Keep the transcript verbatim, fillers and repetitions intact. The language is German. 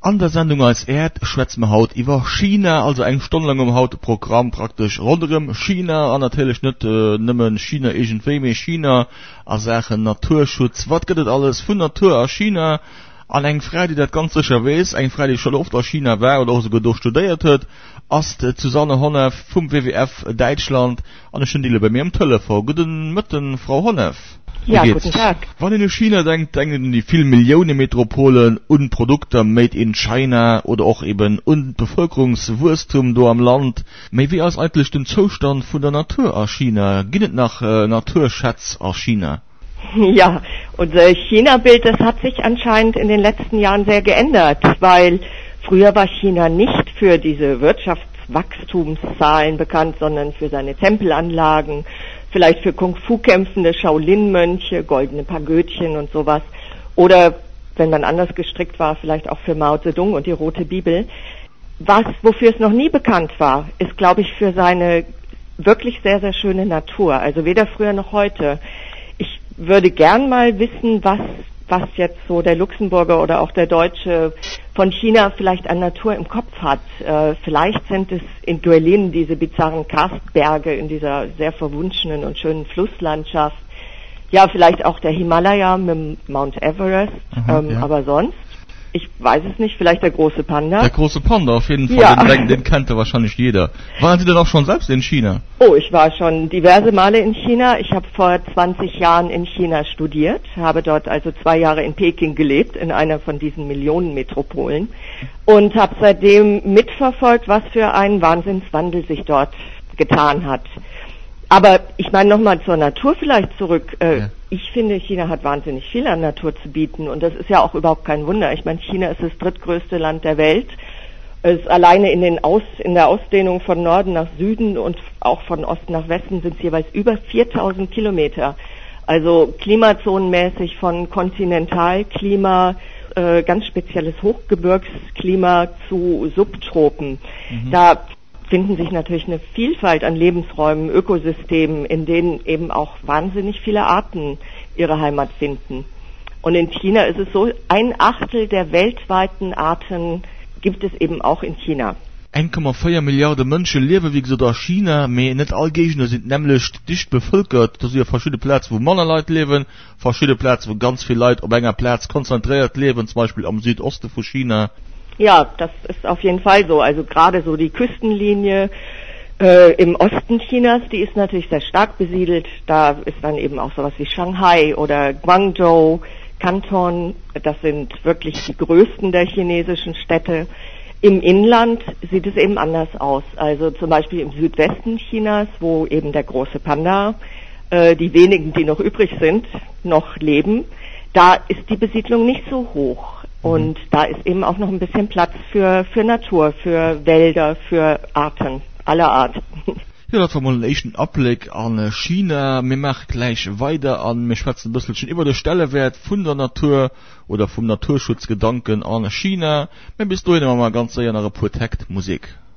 An der Sendung als Erd schwätzen wir haut über China, also ein Stunde lang um haut Programm praktisch rundherum China, an natürlich nicht äh, nimmen China irgendwie mehr China, als Sachen Naturschutz, was geht das alles von Natur aus China, an eng Frau, die das ganz sicher weiß, eng Frau, die schon oft aus China war oder auch sogar durchstudiert hat, als äh, Susanne Honnef vom W W F Deutschland, an der Stelle bei mir am Telefon. Guten Morgen, Frau Honnef. Ja, guten Tag. Wenn ihr in China denkt, denken an die vielen Millionen Metropolen und Produkte made in China oder auch eben und Bevölkerungswurstum da am Land. Aber wie ist eigentlich der Zustand von der Natur aus China? Geht es nach äh, Naturschatz aus China? Ja, unser China-Bild, das hat sich anscheinend in den letzten Jahren sehr geändert, weil früher war China nicht für diese Wirtschaftswachstumszahlen bekannt, sondern für seine Tempelanlagen, vielleicht für Kung-Fu-kämpfende Shaolin-Mönche, goldene Pagödchen und sowas. Oder, wenn man anders gestrickt war, vielleicht auch für Mao Zedong und die Rote Bibel. Was, wofür es noch nie bekannt war, ist, glaube ich, für seine wirklich sehr, sehr schöne Natur. Also weder früher noch heute. Ich würde gern mal wissen, was, was jetzt so der Luxemburger oder auch der Deutsche von China vielleicht an Natur im Kopf hat. Äh, vielleicht sind es in Guilin diese bizarren Karstberge in dieser sehr verwunschenen und schönen Flusslandschaft. Ja, vielleicht auch der Himalaya mit Mount Everest. Aha, ähm, ja. Aber sonst, ich weiß es nicht, vielleicht der große Panda. Der große Panda, auf jeden Fall. Ja. Den, den kannte wahrscheinlich jeder. Waren Sie denn auch schon selbst in China? Oh, ich war schon diverse Male in China. Ich habe vor zwanzig Jahren in China studiert, habe dort also zwei Jahre in Peking gelebt, in einer von diesen Millionenmetropolen, und habe seitdem mitverfolgt, was für ein Wahnsinnswandel sich dort getan hat. Aber ich meine nochmal zur Natur vielleicht zurück. Äh, ja. Ich finde, China hat wahnsinnig viel an Natur zu bieten, und das ist ja auch überhaupt kein Wunder. Ich meine, China ist das drittgrößte Land der Welt. Es ist alleine in, den Aus, in der Ausdehnung von Norden nach Süden und auch von Osten nach Westen sind es jeweils über viertausend Kilometer. Also klimazonenmäßig von Kontinentalklima, äh, ganz spezielles Hochgebirgsklima zu Subtropen. Mhm. Da finden sich natürlich eine Vielfalt an Lebensräumen, Ökosystemen, in denen eben auch wahnsinnig viele Arten ihre Heimat finden. Und in China ist es so, ein Achtel der weltweiten Arten gibt es eben auch in China. eins Komma vier Milliarden Menschen leben, wie gesagt, in China, aber nicht alle Gegenden sind nämlich dicht bevölkert. Das sind ja verschiedene Plätze, wo Männer Leute leben, verschiedene Plätze, wo ganz viele Leute auf einer Platz konzentriert leben, zum Beispiel am Südosten von China. Ja, das ist auf jeden Fall so. Also gerade so die Küstenlinie äh, im Osten Chinas, die ist natürlich sehr stark besiedelt. Da ist dann eben auch sowas wie Shanghai oder Guangzhou, Kanton. Das sind wirklich die größten der chinesischen Städte. Im Inland sieht es eben anders aus. Also zum Beispiel im Südwesten Chinas, wo eben der große Panda, äh, die wenigen, die noch übrig sind, noch leben, da ist die Besiedlung nicht so hoch. Und da ist eben auch noch ein bisschen Platz für, für Natur, für Wälder, für Arten aller Art. Ja, das war mal ein echten Abblick an China. Wir machen gleich weiter an, wir schwätzen ein bisschen über den Stellenwert von der Natur oder vom Naturschutzgedanken an China. Wir bis dahin mal ganz sehr nach Protect Musik.